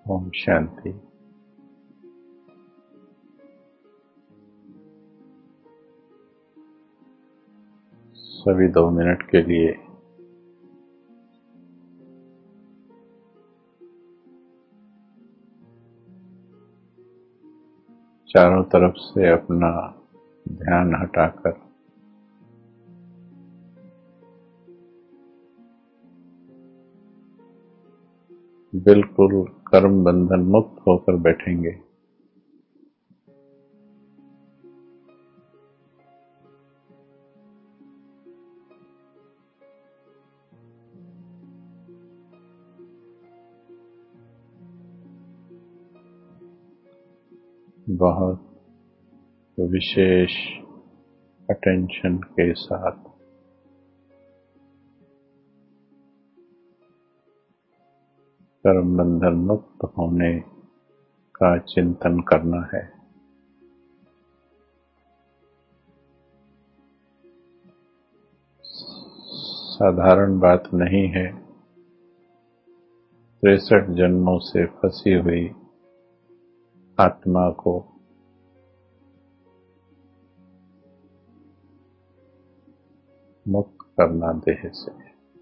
ओम शांति। सभी 2 मिनट के लिए चारों तरफ से अपना ध्यान हटाकर बिल्कुल कर्म बंधन मुक्त होकर बैठेंगे। बहुत विशेष अटेंशन के साथ कर्म बंधन मुक्त होने का चिंतन करना है। साधारण बात नहीं है। 63 जन्मों से फंसी हुई आत्मा को मुक्त करना देह से।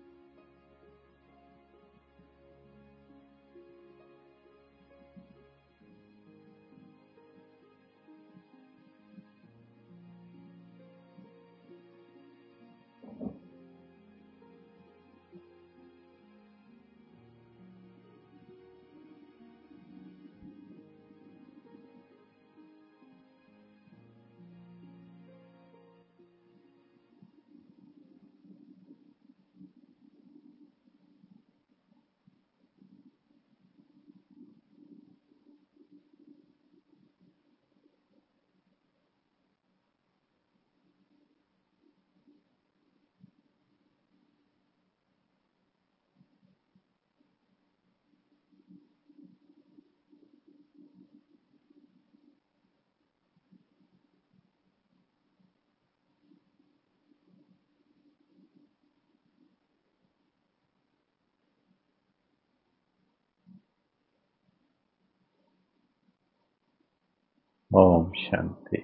ओम शांति।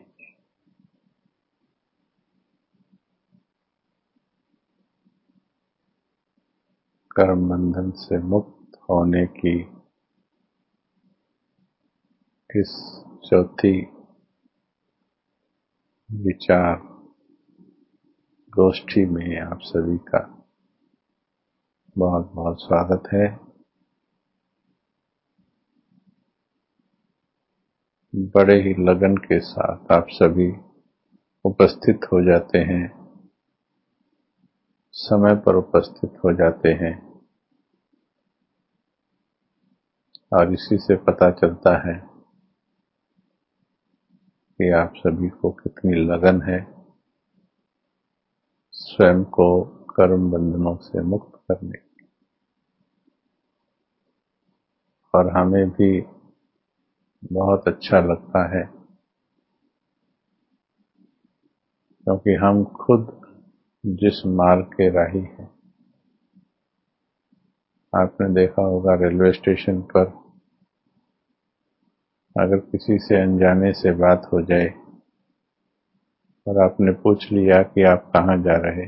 कर्म बंधन से मुक्त होने की इस चौथी विचार गोष्ठी में आप सभी का बहुत बहुत स्वागत है। बड़े ही लगन के साथ आप सभी उपस्थित हो जाते हैं, समय पर उपस्थित हो जाते हैं और इसी से पता चलता है कि आप सभी को कितनी लगन है स्वयं को कर्म बंधनों से मुक्त करने की। और हमें भी बहुत अच्छा लगता है क्योंकि हम खुद जिस मार्ग के राही हैं। आपने देखा होगा रेलवे स्टेशन पर अगर किसी से अनजाने से बात हो जाए और आपने पूछ लिया कि आप कहाँ जा रहे,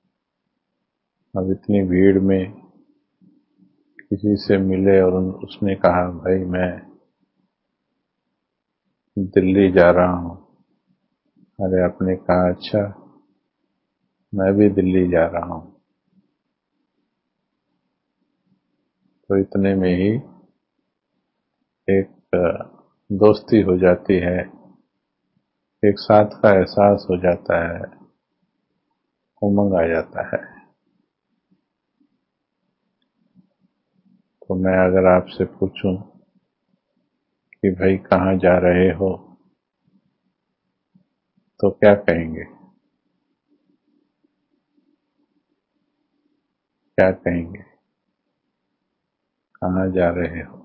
अब इतनी भीड़ में किसी से मिले और उसने कहा भाई मैं दिल्ली जा रहा हूँ। अरे आपने कहा अच्छा मैं भी दिल्ली जा रहा हूँ, तो इतने में ही एक दोस्ती हो जाती है, एक साथ का एहसास हो जाता है, उमंग आ जाता है। तो मैं अगर आपसे पूछूं कि भाई कहाँ जा रहे हो तो क्या कहेंगे? क्या कहेंगे? कहाँ जा रहे हो?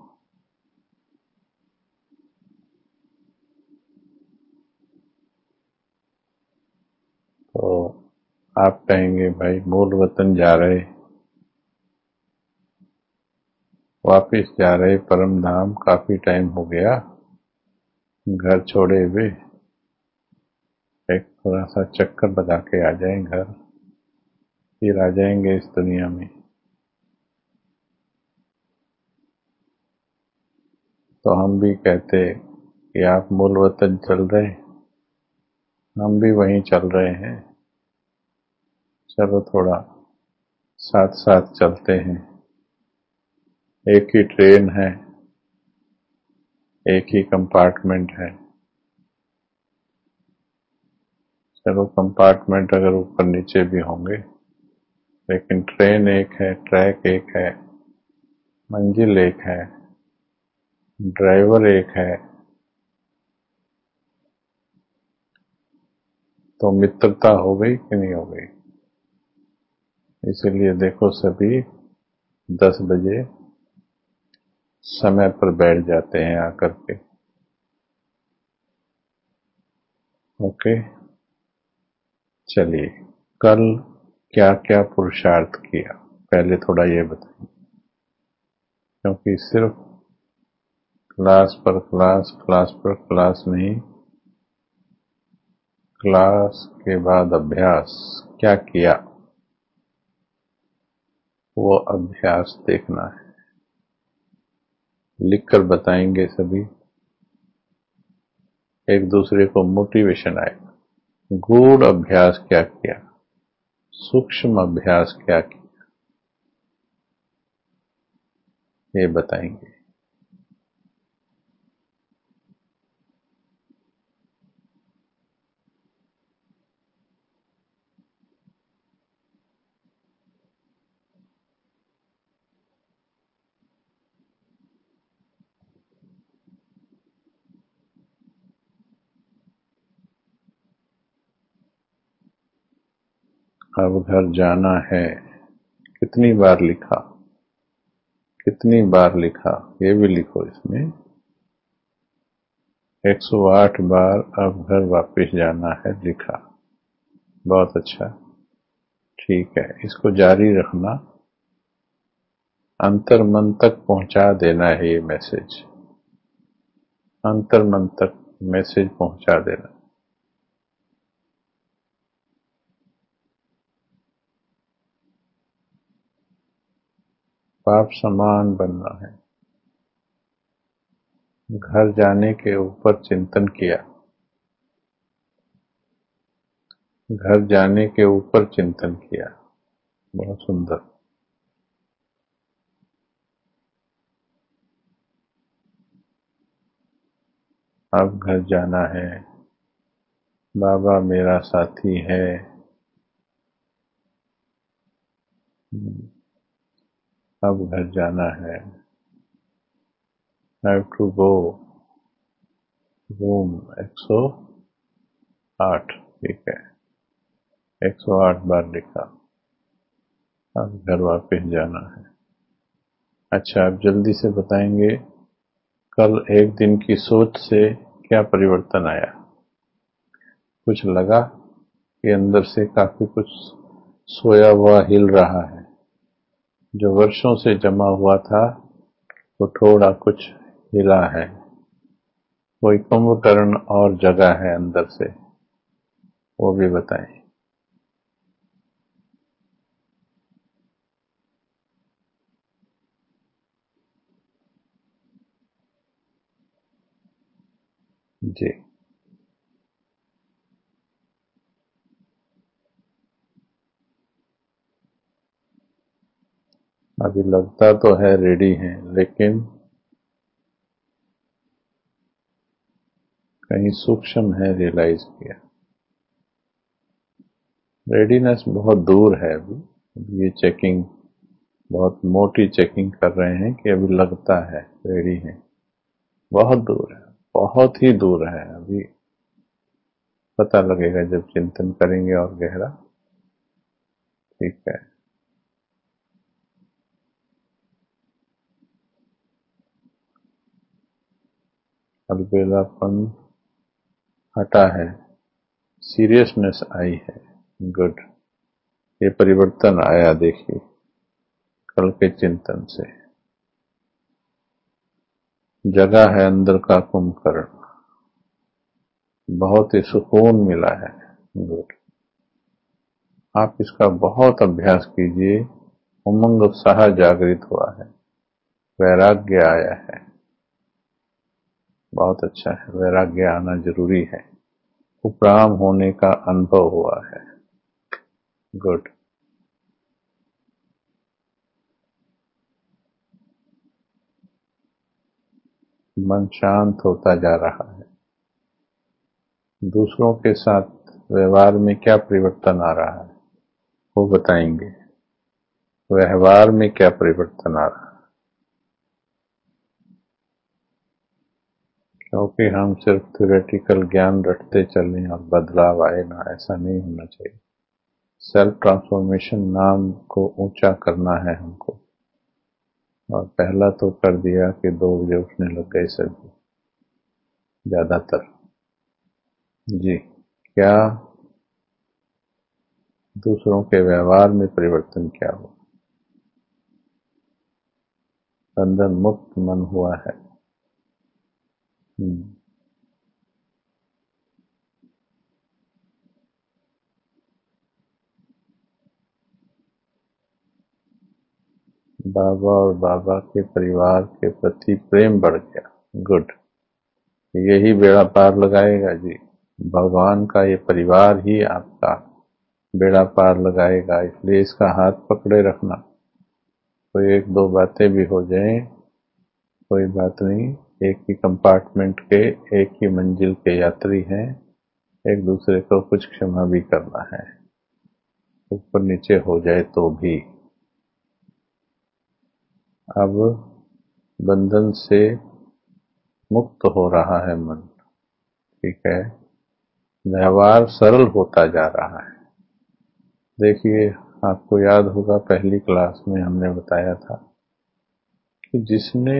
तो आप कहेंगे भाई मूल वतन जा रहे, वापिस जा रहे परम धाम, काफी टाइम हो गया घर छोड़े हुए। एक थोड़ा सा चक्कर लगा के आ जाएं घर, फिर आ जाएंगे इस दुनिया में। तो हम भी कहते कि आप मूल वतन चल रहे, हम भी वहीं चल रहे हैं, चलो थोड़ा साथ साथ चलते हैं। एक ही ट्रेन है, एक ही कंपार्टमेंट है। चलो कंपार्टमेंट अगर ऊपर नीचे भी होंगे, लेकिन ट्रेन एक है, ट्रैक एक है, मंजिल एक है, ड्राइवर एक है। तो मित्रता हो गई कि नहीं हो गई? इसीलिए देखो सभी 10 बजे समय पर बैठ जाते हैं आकर के। ओके, चलिए कल क्या क्या पुरुषार्थ किया पहले थोड़ा ये बताइए, क्योंकि सिर्फ क्लास पर क्लास, क्लास पर क्लास नहीं, क्लास के बाद अभ्यास क्या किया वो अभ्यास देखना है। लिखकर बताएंगे सभी, एक दूसरे को मोटिवेशन आएगा। गूढ़ अभ्यास क्या किया, सूक्ष्म अभ्यास क्या किया, ये बताएंगे। अब घर जाना है, कितनी बार लिखा, कितनी बार लिखा ये भी लिखो इसमें। 108 बार अब घर वापस जाना है लिखा। बहुत अच्छा, ठीक है, इसको जारी रखना। अंतर मन तक पहुंचा देना है ये मैसेज, अंतर मन तक मैसेज पहुंचा देना। पाप समान बनना है। घर जाने के ऊपर चिंतन किया, घर जाने के ऊपर चिंतन किया, बहुत सुंदर। अब घर जाना है, बाबा मेरा साथी है। अब घर जाना है, हैव टू गो रूम 108, ठीक है, 108 बार लिखा। अब घर वापस जाना है। अच्छा, अब जल्दी से बताएंगे कल एक दिन की सोच से क्या परिवर्तन आया। कुछ लगा कि अंदर से काफी कुछ सोया हुआ हिल रहा है, जो वर्षों से जमा हुआ था तो थोड़ा कुछ हिला है। कोई कुंभकर्ण और जगह है अंदर से, वो भी बताएं। जी, अभी लगता तो है रेडी हैं, लेकिन कहीं सूक्ष्म है, रियलाइज किया। रेडीनेस बहुत दूर है अभी ये चेकिंग, बहुत मोटी चेकिंग कर रहे हैं कि अभी लगता है रेडी है, बहुत दूर है, बहुत ही दूर है। अभी पता लगेगा जब चिंतन करेंगे और गहरा। ठीक है, अलबेलापन हटा है, सीरियसनेस आई है। गुड, ये परिवर्तन आया देखिए कल के चिंतन से। जगह है अंदर का कुंभकर्ण, बहुत ही सुकून मिला है। गुड। आप इसका बहुत अभ्यास कीजिए, उमंग उत्साह जागृत हुआ है, वैराग्य आया है, बहुत अच्छा है। वैराग्य आना जरूरी है, उपराम होने का अनुभव हुआ है। गुड। मन शांत होता जा रहा है। दूसरों के साथ व्यवहार में क्या परिवर्तन आ रहा है वो बताएंगे। व्यवहार में क्या परिवर्तन आ रहा है, क्योंकि हम सिर्फ थ्योरेटिकल ज्ञान रटते चलें और बदलाव आए ना, ऐसा नहीं होना चाहिए। सेल्फ ट्रांसफॉर्मेशन नाम को ऊंचा करना है हमको, और पहला तो कर दिया कि 2 बजे उठने लग गए सभी, ज्यादातर। जी। क्या दूसरों के व्यवहार में परिवर्तन क्या हो? बंधन मुक्त मन हुआ है। बाबा और बाबा के परिवार के प्रति प्रेम बढ़ गया। गुड। यही बेड़ा पार लगाएगा जी। भगवान का ये परिवार ही आपका बेड़ा पार लगाएगा, इसलिए इसका हाथ पकड़े रखना। कोई 1-2 बातें भी हो जाएं, कोई बात नहीं। एक ही कंपार्टमेंट के, एक ही मंजिल के यात्री हैं, एक दूसरे को कुछ क्षमा भी करना है, ऊपर नीचे हो जाए तो भी। अब बंधन से मुक्त हो रहा है मन, ठीक है। व्यवहार सरल होता जा रहा है। देखिए, आपको याद होगा पहली क्लास में हमने बताया था कि जिसने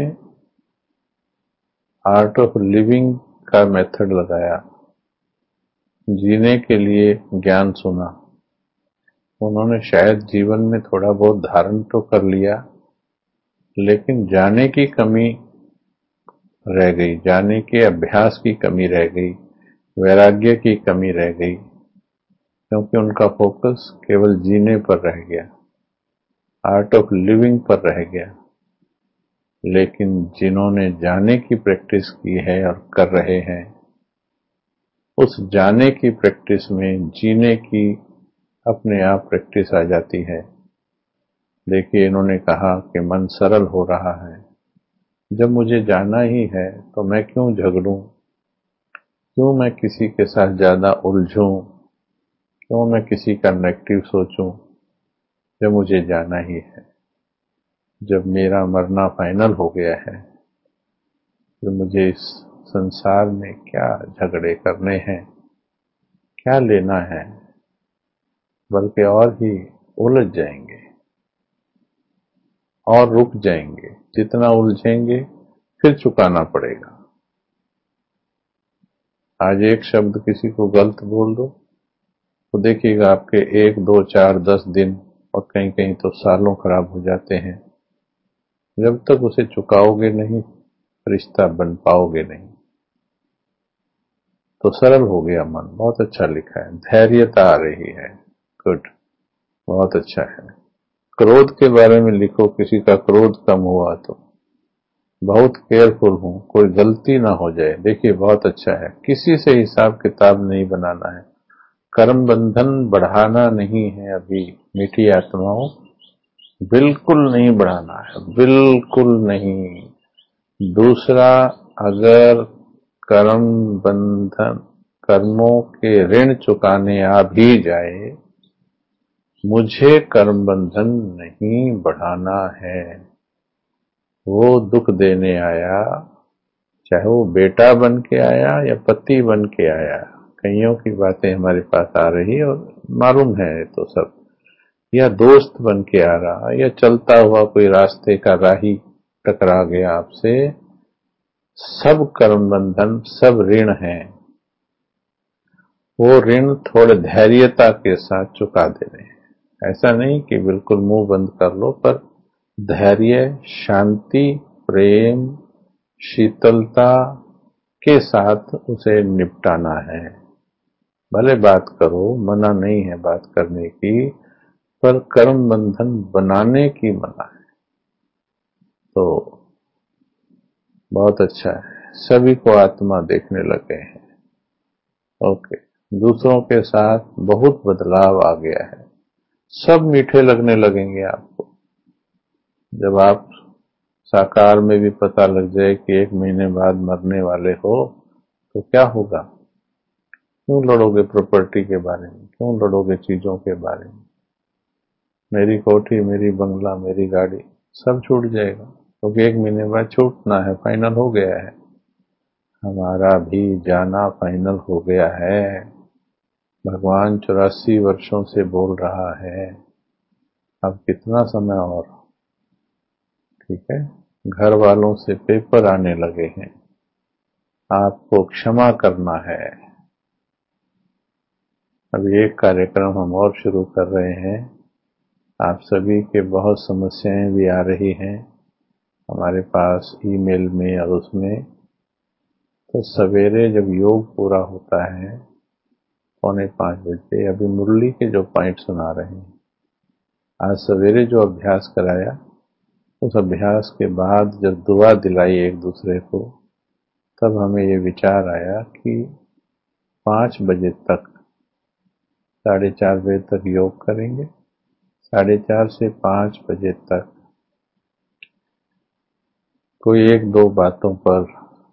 आर्ट ऑफ लिविंग का मेथड लगाया, जीने के लिए ज्ञान सुना, उन्होंने शायद जीवन में थोड़ा बहुत धारण तो कर लिया, लेकिन जाने की कमी रह गई, जाने के अभ्यास की कमी रह गई, वैराग्य की कमी रह गई, क्योंकि उनका फोकस केवल जीने पर रह गया, आर्ट ऑफ लिविंग पर रह गया। लेकिन जिन्होंने जाने की प्रैक्टिस की है और कर रहे हैं, उस जाने की प्रैक्टिस में जीने की अपने आप प्रैक्टिस आ जाती है। देखिए, इन्होंने कहा कि मन सरल हो रहा है। जब मुझे जाना ही है तो मैं क्यों झगड़ूं, क्यों मैं किसी के साथ ज्यादा उलझूं, क्यों मैं किसी का नेगेटिव सोचूं, जब मुझे जाना ही है। जब मेरा मरना फाइनल हो गया है तो मुझे इस संसार में क्या झगड़े करने हैं, क्या लेना है, बल्कि और ही उलझ जाएंगे और रुक जाएंगे। जितना उलझेंगे फिर चुकाना पड़ेगा। आज एक शब्द किसी को गलत बोल दो तो देखिएगा आपके 1, 2, 4, 10 दिन और कहीं कहीं तो सालों खराब हो जाते हैं। जब तक उसे चुकाओगे नहीं, रिश्ता बन पाओगे नहीं। तो सरल हो गया मन, बहुत अच्छा लिखा है। धैर्यता आ रही है। गुड, बहुत अच्छा है। क्रोध के बारे में लिखो, किसी का क्रोध कम हुआ तो बहुत केयरफुल हूं, कोई गलती ना हो जाए। देखिए, बहुत अच्छा है। किसी से हिसाब किताब नहीं बनाना है, कर्म बंधन बढ़ाना नहीं है। अभी मीठी आत्माओं, बिल्कुल नहीं बढ़ाना है, बिल्कुल नहीं। दूसरा, अगर कर्म बंधन, कर्मों के ऋण चुकाने आ भी जाए, मुझे कर्म बंधन नहीं बढ़ाना है। वो दुख देने आया, चाहे वो बेटा बन के आया या पति बन के आया। कईयों की बातें हमारे पास आ रही और मालूम है तो सब, या दोस्त बन के आ रहा, या चलता हुआ कोई रास्ते का राही टकरा गया आपसे, सब कर्म बंधन, सब ऋण हैं। वो ऋण थोड़े धैर्यता के साथ चुका देने हैं। ऐसा नहीं कि बिल्कुल मुंह बंद कर लो, पर धैर्य, शांति, प्रेम, शीतलता के साथ उसे निपटाना है। भले बात करो, मना नहीं है बात करने की, पर कर्म बंधन बनाने की मना है। तो बहुत अच्छा है, सभी को आत्मा देखने लगे हैं। ओके, दूसरों के साथ बहुत बदलाव आ गया है, सब मीठे लगने लगेंगे आपको। जब आप साकार में भी पता लग जाए कि 1 महीने बाद मरने वाले हो, तो क्या होगा? क्यों लड़ोगे प्रॉपर्टी के बारे में? क्यों लड़ोगे चीजों के बारे में? मेरी कोठी, मेरी बंगला, मेरी गाड़ी सब छूट जाएगा, क्योंकि 1 महीने बाद छूटना है, फाइनल हो गया है। हमारा भी जाना फाइनल हो गया है। भगवान 84 वर्षों से बोल रहा है, अब कितना समय और? ठीक है, घर वालों से पेपर आने लगे हैं, आपको क्षमा करना है। अभी एक कार्यक्रम हम और शुरू कर रहे हैं। आप सभी के बहुत समस्याएं भी आ रही हैं हमारे पास ईमेल में और उसमें। तो सवेरे जब योग पूरा होता है 4:45 बजे, अभी मुरली के जो पॉइंट सुना रहे हैं, आज सवेरे जो अभ्यास कराया, उस अभ्यास के बाद जब दुआ दिलाई एक दूसरे को, तब हमें ये विचार आया कि 5 बजे तक, 4:30 बजे तक योग करेंगे, 4:30 से 5 बजे तक कोई 1-2 बातों पर,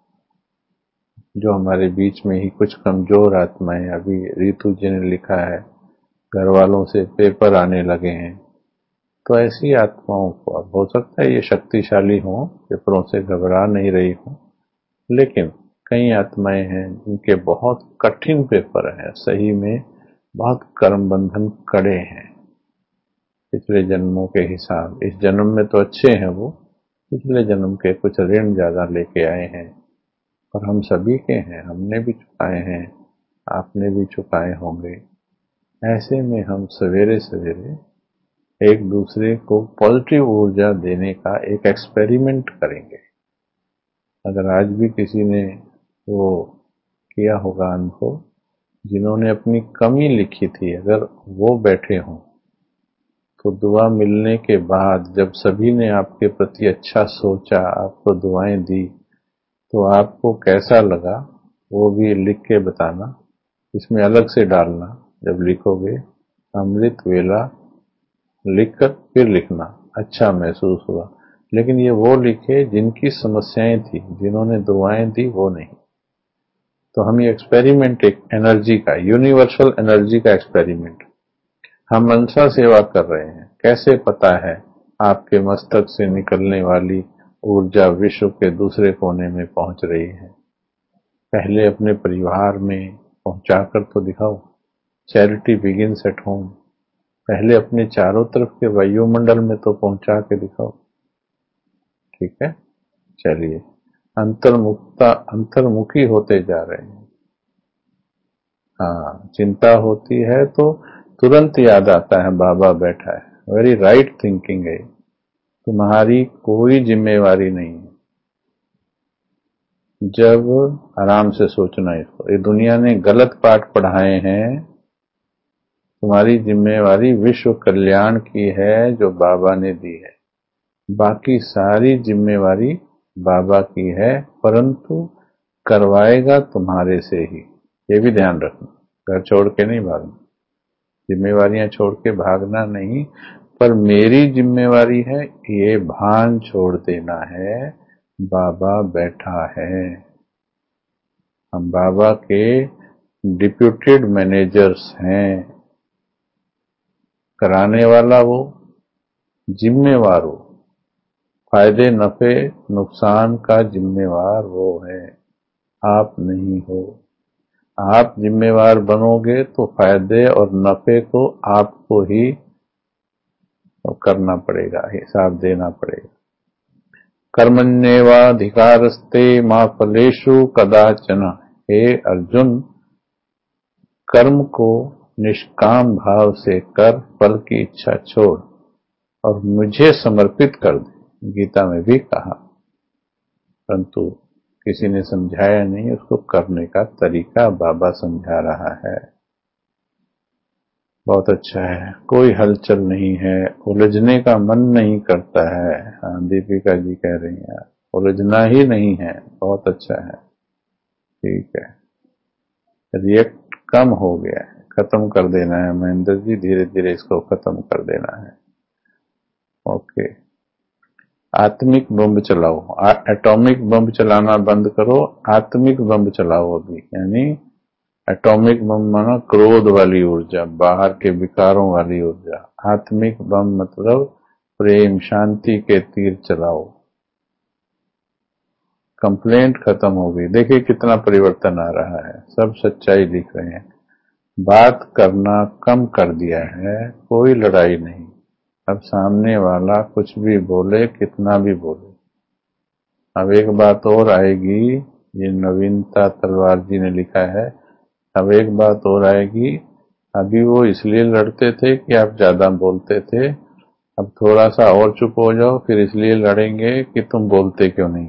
जो हमारे बीच में ही कुछ कमजोर आत्माएं, अभी रितु जी ने लिखा है घर वालों से पेपर आने लगे हैं, तो ऐसी आत्माओं को, अब हो सकता है ये शक्तिशाली हों, पेपरों से घबरा नहीं रही हों, लेकिन कई आत्माएं हैं जिनके बहुत कठिन पेपर हैं, सही में बहुत कर्म बंधन कड़े हैं पिछले जन्मों के हिसाब। इस जन्म में तो अच्छे हैं वो, पिछले जन्म के कुछ ऋण ज्यादा लेके आए हैं, और हम सभी के हैं, हमने भी चुकाए हैं, आपने भी चुकाए होंगे। ऐसे में हम सवेरे सवेरे एक दूसरे को पॉजिटिव ऊर्जा देने का एक एक्सपेरिमेंट करेंगे। अगर आज भी किसी ने वो किया होगा अनुभव, जिन्होंने अपनी कमी लिखी थी, अगर वो बैठे हों, तो दुआ मिलने के बाद जब सभी ने आपके प्रति अच्छा सोचा, आपको दुआएं दी, तो आपको कैसा लगा वो भी लिख के बताना। इसमें अलग से डालना, जब लिखोगे अमृत वेला लिखकर फिर लिखना, अच्छा महसूस हुआ। लेकिन ये वो लिखे जिनकी समस्याएं थी, जिन्होंने दुआएं दी वो नहीं। तो हम ये एक्सपेरिमेंट, एक एनर्जी का, यूनिवर्सल एनर्जी का एक्सपेरिमेंट हम मनसा सेवा कर रहे हैं। कैसे पता है आपके मस्तक से निकलने वाली ऊर्जा विश्व के दूसरे कोने में पहुंच रही है? पहले अपने परिवार में पहुंचाकर तो दिखाओ। Charity begins at home. पहले अपने चारों तरफ के वायुमंडल में तो पहुंचा के दिखाओ। ठीक है, चलिए, अंतर्मुखी होते जा रहे हैं। हाँ, चिंता होती है तो तुरंत याद आता है बाबा बैठा है। वेरी राइट थिंकिंग है। तुम्हारी कोई जिम्मेवारी नहीं है। जब आराम से सोचना इसको, ये दुनिया ने गलत पाठ पढ़ाए हैं। तुम्हारी जिम्मेवारी विश्व कल्याण की है जो बाबा ने दी है। बाकी सारी जिम्मेवारी बाबा की है, परंतु करवाएगा तुम्हारे से ही। ये भी ध्यान रखना, घर छोड़ के नहीं भागना, जिम्मेवारियां छोड़ के भागना नहीं, पर मेरी जिम्मेवारी है ये भान छोड़ देना है, बाबा बैठा है। हम बाबा के डिप्यूटेड मैनेजर्स हैं। कराने वाला वो, जिम्मेवार वो, फायदे नफे नुकसान का जिम्मेवार वो है, आप नहीं हो। आप जिम्मेवार बनोगे तो फायदे और नफे को आपको ही करना पड़ेगा, हिसाब देना पड़ेगा। कर्मण्येवाधिकारस्ते मा फलेषु कदाचन। हे अर्जुन, कर्म को निष्काम भाव से कर, फल की इच्छा छोड़ और मुझे समर्पित कर दे। गीता में भी कहा, परंतु किसी ने समझाया नहीं, उसको करने का तरीका बाबा समझा रहा है। बहुत अच्छा है। कोई हलचल नहीं है, उलझने का मन नहीं करता है। हाँ, दीपिका जी कह रही हैं उलझना ही नहीं है। बहुत अच्छा है, ठीक है। रिएक्ट कम हो गया है, खत्म कर देना है महेंद्र जी, धीरे धीरे इसको खत्म कर देना है। ओके, आत्मिक बम चलाओ, एटॉमिक बम चलाना बंद करो, आत्मिक बम चलाओ अभी। यानी एटॉमिक बम माना क्रोध वाली ऊर्जा, बाहर के विकारों वाली ऊर्जा। आत्मिक बम मतलब प्रेम शांति के तीर चलाओ। कंप्लेंट खत्म हो गई। देखिए कितना परिवर्तन आ रहा है, सब सच्चाई लिख रहे हैं। बात करना कम कर दिया है, कोई लड़ाई नहीं। अब सामने वाला कुछ भी बोले, कितना भी बोले। अब एक बात और आएगी, ये नवीनता तलवार जी ने लिखा है। अब एक बात और आएगी, अभी वो इसलिए लड़ते थे कि आप ज्यादा बोलते थे, अब थोड़ा सा और चुप हो जाओ, फिर इसलिए लड़ेंगे कि तुम बोलते क्यों नहीं।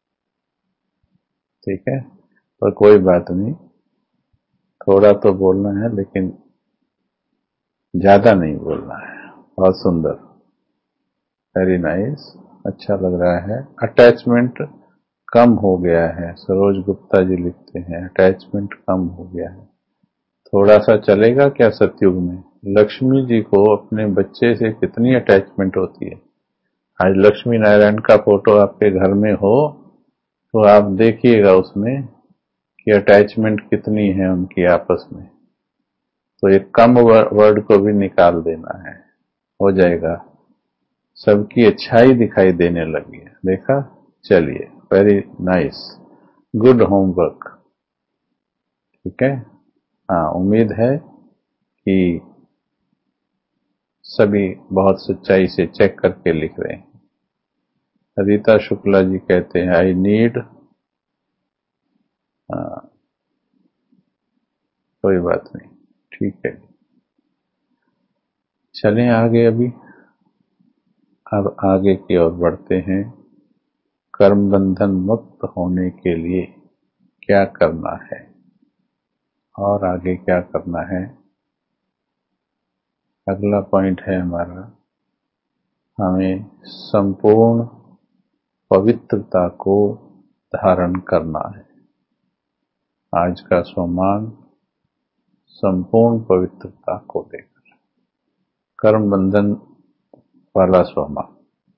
ठीक है, पर कोई बात नहीं, थोड़ा तो बोलना है लेकिन ज्यादा नहीं बोलना है। बहुत सुंदर, वेरी नाइस, अच्छा लग रहा है। अटैचमेंट कम हो गया है, सरोज गुप्ता जी लिखते हैं अटैचमेंट कम हो गया है। थोड़ा सा चलेगा क्या सतयुग में? लक्ष्मी जी को अपने बच्चे से कितनी अटैचमेंट होती है। आज लक्ष्मी नारायण का फोटो आपके घर में हो तो आप देखिएगा उसमें कि अटैचमेंट कितनी है उनकी आपस में। तो एक कम वर्ड को भी निकाल देना है, हो जाएगा। सबकी अच्छाई दिखाई देने लगी है, देखा। चलिए, वेरी नाइस, गुड होमवर्क। ठीक है, हाँ, उम्मीद है कि सभी बहुत सच्चाई से चेक करके लिख रहे हैं। रीता शुक्ला जी कहते हैं आई नीड, कोई बात नहीं, ठीक है। चलें आगे। अभी अब आगे की ओर बढ़ते हैं। कर्म बंधन मुक्त होने के लिए क्या करना है और आगे क्या करना है, अगला पॉइंट है हमारा। हमें संपूर्ण पवित्रता को धारण करना है। आज का सोमान संपूर्ण पवित्रता को लेकर, कर्म बंधन वाला सोमान।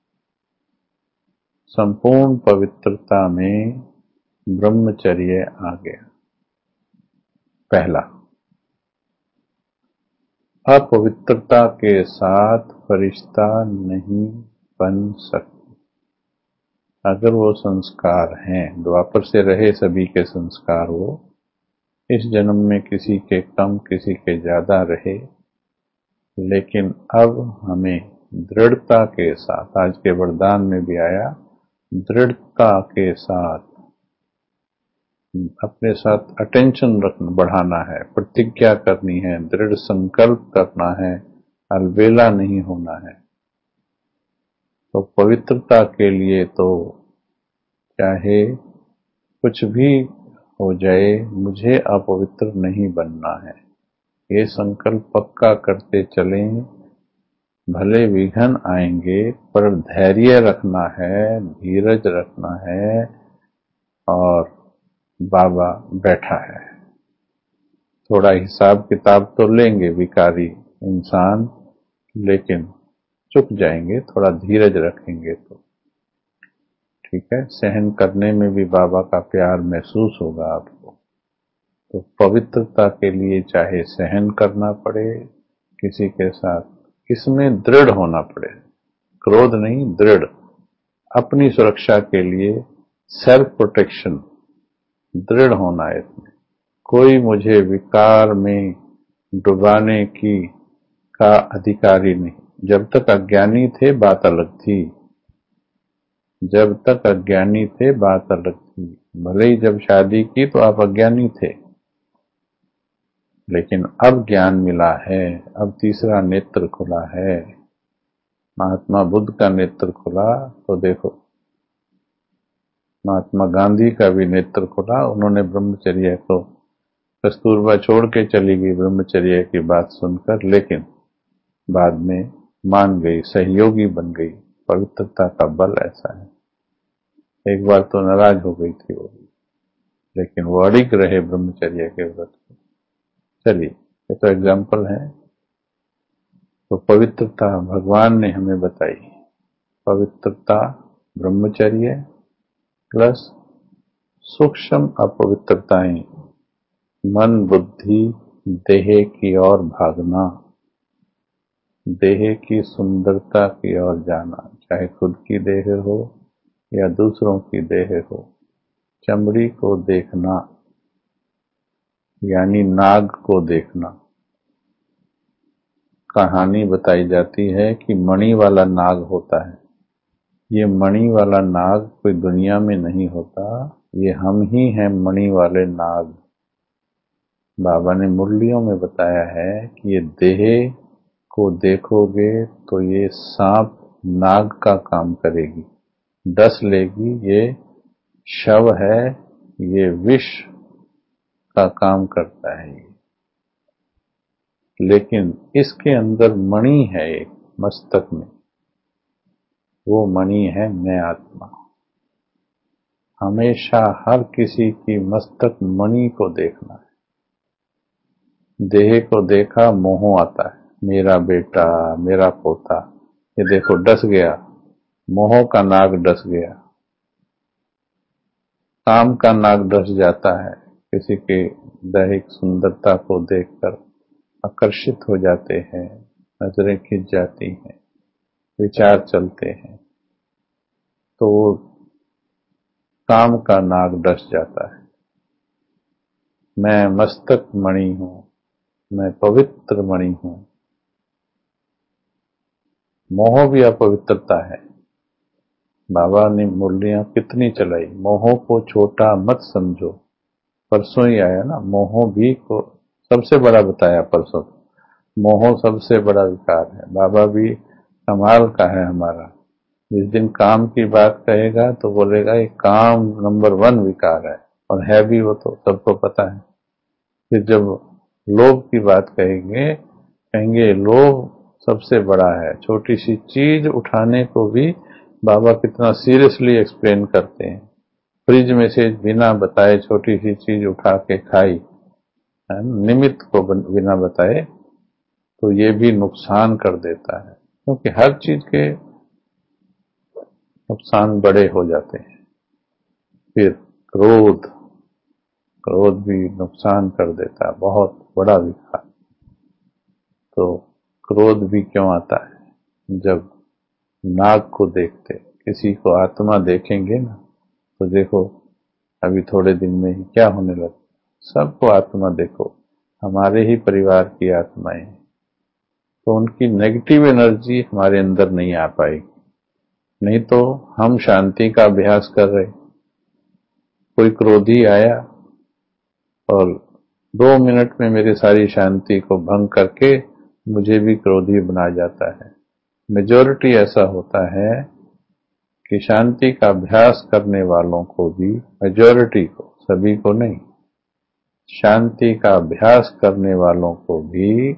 संपूर्ण पवित्रता में ब्रह्मचर्य आ गया। पहला, अपवित्रता के साथ फरिश्ता नहीं बन सकते। अगर वो संस्कार हैं, द्वापर से रहे सभी के संस्कार, वो इस जन्म में किसी के कम किसी के ज्यादा रहे, लेकिन अब हमें दृढ़ता के साथ, आज के वरदान में भी आया, दृढ़ता के साथ अपने साथ अटेंशन रखना, बढ़ाना है, प्रतिज्ञा करनी है, दृढ़ संकल्प करना है, अलबेला नहीं होना है। तो पवित्रता के लिए तो चाहे कुछ भी हो जाए, मुझे अपवित्र नहीं बनना है, ये संकल्प पक्का करते चलें। भले विघ्न आएंगे पर धैर्य रखना है, धीरज रखना है, और बाबा बैठा है। थोड़ा हिसाब किताब तो लेंगे विकारी इंसान, लेकिन चुक जाएंगे, थोड़ा धीरज रखेंगे तो ठीक है। सहन करने में भी बाबा का प्यार महसूस होगा आपको। तो पवित्रता के लिए चाहे सहन करना पड़े किसी के साथ, इसमें दृढ़ होना पड़े, क्रोध नहीं, दृढ़। अपनी सुरक्षा के लिए सेल्फ प्रोटेक्शन, दृढ़ होना है इसमें। कोई मुझे विकार में डुबाने की का अधिकारी नहीं। जब तक अज्ञानी थे बात अलग थी, जब तक अज्ञानी थे बात अलग थी। भले ही जब शादी की तो आप अज्ञानी थे, लेकिन अब ज्ञान मिला है, अब तीसरा नेत्र खुला है, महात्मा बुद्ध का नेत्र खुला। तो देखो महात्मा गांधी का भी नेत्र खुला, उन्होंने ब्रह्मचर्य को, कस्तूरबा छोड़ के चली गई ब्रह्मचर्य की बात सुनकर, लेकिन बाद में मान गई, सहयोगी बन गई। पवित्रता का बल ऐसा है। एक बार तो नाराज हो गई थी वो, लेकिन वो अड़िग रहे ब्रह्मचर्य के व्रत को। चलिए, ये तो एग्जाम्पल है। तो पवित्रता भगवान ने हमें बताई। पवित्रता ब्रह्मचर्य प्लस सूक्ष्म अपवित्रताएं, मन बुद्धि देह की ओर भागना, देह की सुंदरता की ओर जाना, चाहे खुद की देह हो या दूसरों की देह हो। चमड़ी को देखना यानी नाग को देखना। कहानी बताई जाती है कि मणि वाला नाग होता है। ये मणि वाला नाग कोई दुनिया में नहीं होता, ये हम ही हैं मणि वाले नाग। बाबा ने मुरलियों में बताया है कि ये देह को देखोगे तो ये सांप नाग का काम करेगी, डस लेगी। ये शव है, ये विष का काम करता है। लेकिन इसके अंदर मणि है एक मस्तक में, वो मणि है मैं आत्मा। हमेशा हर किसी की मस्तक मणि को देखना है। देह को देखा मोह आता है, मेरा बेटा मेरा पोता, ये देखो डस गया, मोह का नाग डस गया। काम का नाग डस जाता है, किसी के दैहिक सुंदरता को देखकर आकर्षित हो जाते हैं, नजरें खिंच जाती हैं, विचार चलते हैं, तो वो काम का नाग डस जाता है। मैं मस्तक मणि हूं, मैं पवित्र मणि हूं। मोह भी अपवित्रता है। बाबा ने मुरलियां कितनी चलाई, मोह को छोटा मत समझो। परसों ही आया ना, मोह भी को सबसे बड़ा बताया परसों। मोह सबसे बड़ा विकार है। बाबा भी कमाल का है हमारा। जिस दिन काम की बात कहेगा तो बोलेगा ये काम नंबर 1 विकार है, और है भी, वो तो सबको पता है। फिर जब लोभ की बात कहेंगे लोभ सबसे बड़ा है। छोटी सी चीज उठाने को भी बाबा कितना सीरियसली एक्सप्लेन करते हैं। फ्रिज में से बिना बताए छोटी सी चीज उठा के खाई, निमित्त को बिना बताए, तो ये भी नुकसान कर देता है, क्योंकि हर चीज के नुकसान बड़े हो जाते हैं। फिर क्रोध, क्रोध भी नुकसान कर देता है, बहुत बड़ा विकार। तो क्रोध भी क्यों आता है? जब नाग को देखते, किसी को आत्मा देखेंगे ना, तो देखो अभी थोड़े दिन में ही क्या होने लगा, सबको आत्मा देखो, हमारे ही परिवार की आत्माएं, तो उनकी नेगेटिव एनर्जी हमारे अंदर नहीं आ पाएगी। नहीं तो हम शांति का अभ्यास कर रहे, कोई क्रोधी आया और 2 मिनट में मेरी सारी शांति को भंग करके मुझे भी क्रोधी बना जाता है। मेजॉरिटी ऐसा होता है कि शांति का अभ्यास करने वालों को भी, मेजॉरिटी को, सभी को नहीं, शांति का अभ्यास करने वालों को भी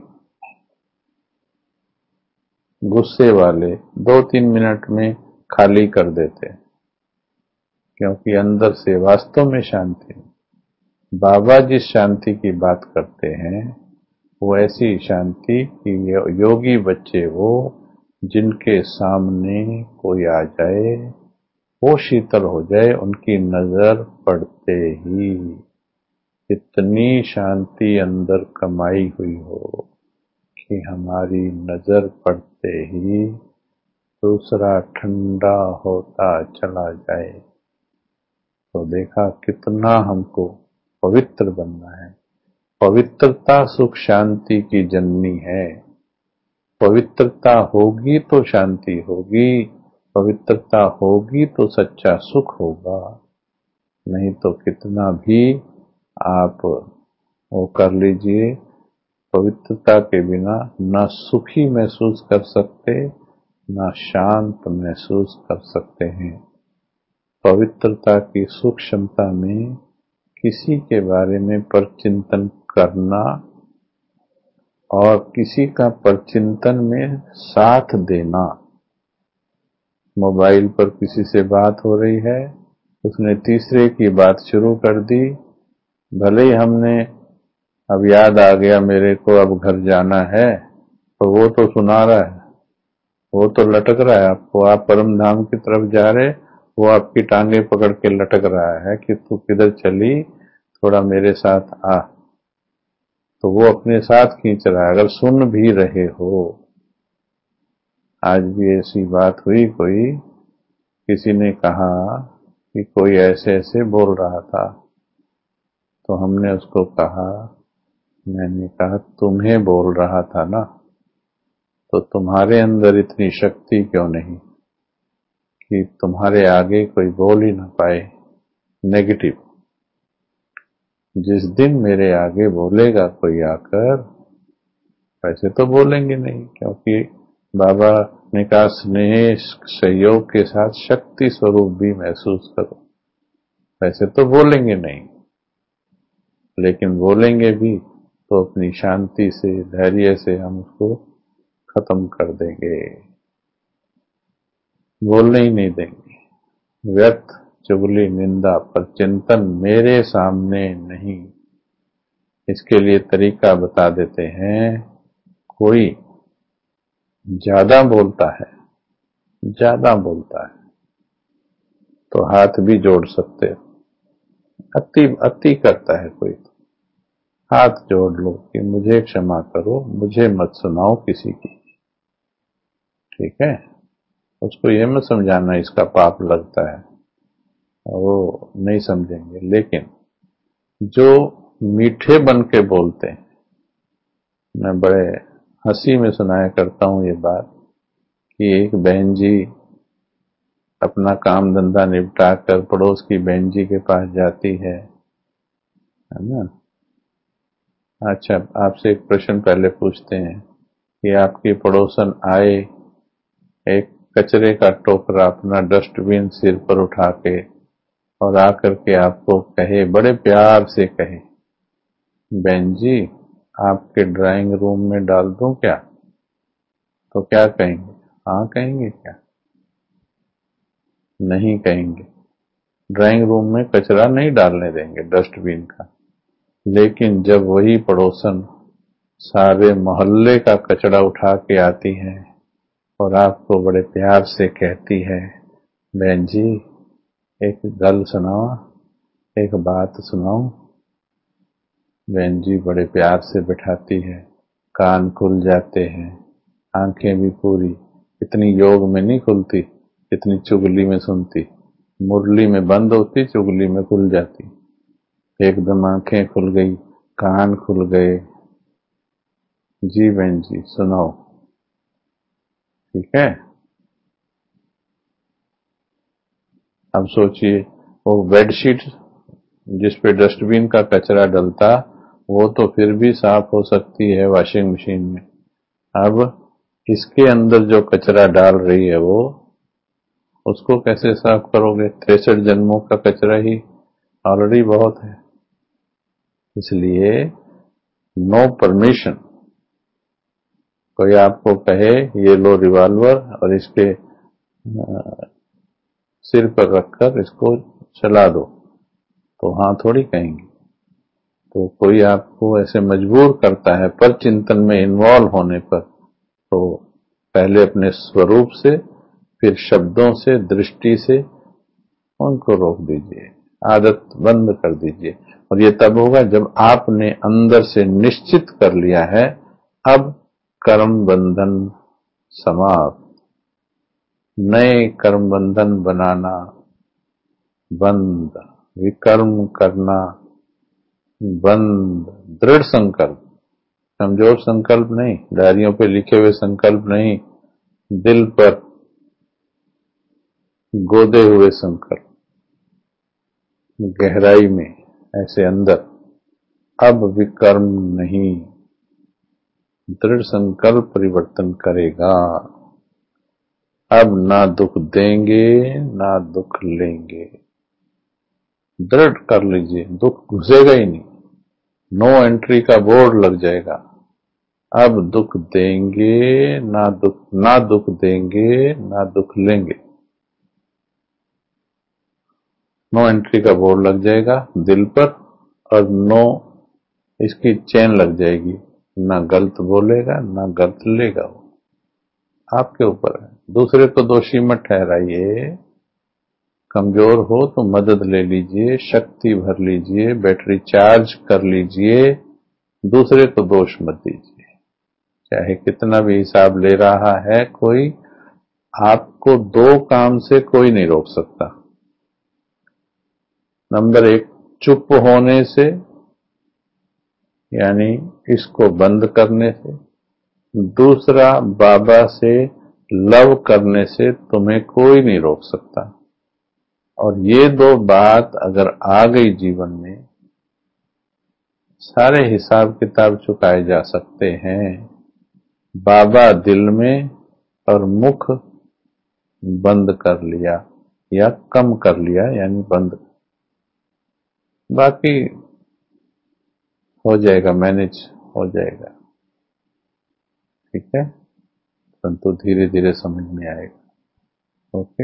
गुस्से वाले 2-3 मिनट में खाली कर देते हैं, क्योंकि अंदर से वास्तव में शांति। बाबा जिस शांति की बात करते हैं वो ऐसी शांति कि योगी बच्चे वो, जिनके सामने कोई आ जाए वो शीतल हो जाए उनकी नजर पड़ते ही। इतनी शांति अंदर कमाई हुई हो कि हमारी नजर पड़ते ही दूसरा ठंडा होता चला जाए। तो देखा कितना हमको पवित्र बनना है। पवित्रता सुख शांति की जननी है। पवित्रता होगी तो शांति होगी, पवित्रता होगी तो सच्चा सुख होगा। नहीं तो कितना भी आप वो कर लीजिए, पवित्रता के बिना न सुखी महसूस कर सकते, न शांत महसूस कर सकते हैं। पवित्रता की सूक्ष्मता में किसी के बारे में परचिंतन करना और किसी का परचिंतन में साथ देना। मोबाइल पर किसी से बात हो रही है, उसने तीसरे की बात शुरू कर दी, भले ही हमने अब याद आ गया मेरे को अब घर जाना है, तो वो तो सुना रहा है, वो तो लटक रहा है आपको, आप परम धाम की तरफ जा रहे, वो आपकी टांगे पकड़ के लटक रहा है कि तू किधर चली, थोड़ा मेरे साथ आ, तो वो अपने साथ खींच रहा है। अगर सुन भी रहे हो, आज भी ऐसी बात हुई, कोई किसी ने कहा कि कोई ऐसे ऐसे बोल रहा था, तो हमने उसको कहा, मैंने कहा तुम्हें बोल रहा था ना, तो तुम्हारे अंदर इतनी शक्ति क्यों नहीं कि तुम्हारे आगे कोई बोल ही ना पाए नेगेटिव। जिस दिन मेरे आगे बोलेगा कोई आकर, वैसे तो बोलेंगे नहीं, क्योंकि बाबा ने कहा स्नेह सहयोग के साथ शक्ति स्वरूप भी महसूस करो। वैसे तो बोलेंगे नहीं, लेकिन बोलेंगे भी तो अपनी शांति से, धैर्य से हम उसको खत्म कर देंगे, बोलने ही नहीं देंगे। व्यर्थ चुगली निंदा पर चिंतन मेरे सामने नहीं। इसके लिए तरीका बता देते हैं। कोई ज्यादा बोलता है, ज्यादा बोलता है, तो हाथ भी जोड़ सकते हो। अति अति करता है कोई, तो हाथ जोड़ लो कि मुझे क्षमा करो, मुझे मत सुनाओ किसी की, ठीक है। उसको ये मत समझाना इसका पाप लगता है, वो नहीं समझेंगे। लेकिन जो मीठे बन के बोलते हैं, मैं बड़े हंसी में सुनाया करता हूं ये बात, कि एक बहन जी अपना काम धंधा निपटा कर पड़ोस की बहन जी के पास जाती है ना। अच्छा, आपसे एक प्रश्न पहले पूछते हैं कि आपकी पड़ोसन आए, एक कचरे का टोकरा अपना डस्टबिन सिर पर उठा के और आकर के आपको कहे, बड़े प्यार से कहे, बहन जी आपके ड्राइंग रूम में डाल दूं क्या, तो क्या कहेंगे? हाँ कहेंगे क्या? नहीं कहेंगे। ड्राइंग रूम में कचरा नहीं डालने देंगे डस्टबिन का। लेकिन जब वही पड़ोसन सारे मोहल्ले का कचरा उठा के आती है और आपको बड़े प्यार से कहती है, बहन जी एक गल सुनाओ, एक बात सुनाऊं, बहन जी बड़े प्यार से बिठाती है, कान खुल जाते हैं, आंखें भी पूरी, इतनी योग में नहीं खुलती इतनी चुगली में सुनती। मुरली में बंद होती, चुगली में खुल जाती। एकदम आंखें खुल गई, कान खुल गए। जी बहन जी सुनाओ, ठीक है। अब सोचिए, वो बेडशीट जिस पे डस्टबिन का कचरा डलता, वो तो फिर भी साफ हो सकती है वॉशिंग मशीन में। अब इसके अंदर जो कचरा डाल रही है वो, उसको कैसे साफ करोगे? 63 जन्मों का कचरा ही ऑलरेडी बहुत है। इसलिए नो परमिशन। कोई आपको कहे ये लो रिवॉल्वर और इसके सिर पर रखकर इसको चला दो, तो हाँ थोड़ी कहेंगे। तो कोई आपको ऐसे मजबूर करता है पर चिंतन में इन्वॉल्व होने पर, तो पहले अपने स्वरूप से, फिर शब्दों से, दृष्टि से उनको रोक दीजिए, आदत बंद कर दीजिए। और ये तब होगा जब आपने अंदर से निश्चित कर लिया है, अब कर्म बंधन समाप्त, नए कर्म बंधन बनाना बंद, विकर्म करना बंद। दृढ़ संकल्प, कमजोर संकल्प नहीं, डायरियों पे लिखे हुए संकल्प नहीं, दिल पर गोदे हुए संकल्प, गहराई में ऐसे अंदर। अब विकर्म नहीं, दृढ़ संकल्प परिवर्तन करेगा। अब ना दुख देंगे ना दुख लेंगे। दृढ़ कर लीजिए, दुख घुसेगा ही नहीं, नो एंट्री का बोर्ड लग जाएगा। अब दुख देंगे ना दुख देंगे ना दुख लेंगे, नो एंट्री का बोर्ड लग जाएगा दिल पर, और नो इसकी चेन लग जाएगी, ना गलत बोलेगा ना गलत लेगा। वो आपके ऊपर है, दूसरे को दोषी मत ठहराइए। कमजोर हो तो मदद ले लीजिए, शक्ति भर लीजिए, बैटरी चार्ज कर लीजिए, दूसरे को दोष मत दीजिए। चाहे कितना भी हिसाब ले रहा है कोई, आपको दो काम से कोई नहीं रोक सकता। नंबर एक, चुप होने से, यानी इसको बंद करने से। दूसरा, बाबा से लव करने से तुम्हें कोई नहीं रोक सकता। और ये दो बात अगर आ गई जीवन में, सारे हिसाब किताब चुकाए जा सकते हैं। बाबा दिल में और मुख बंद कर लिया या कम कर लिया, यानी बंद, बाकी हो जाएगा, मैनेज हो जाएगा। ठीक है, परंतु धीरे धीरे समझ में आएगा। ओके।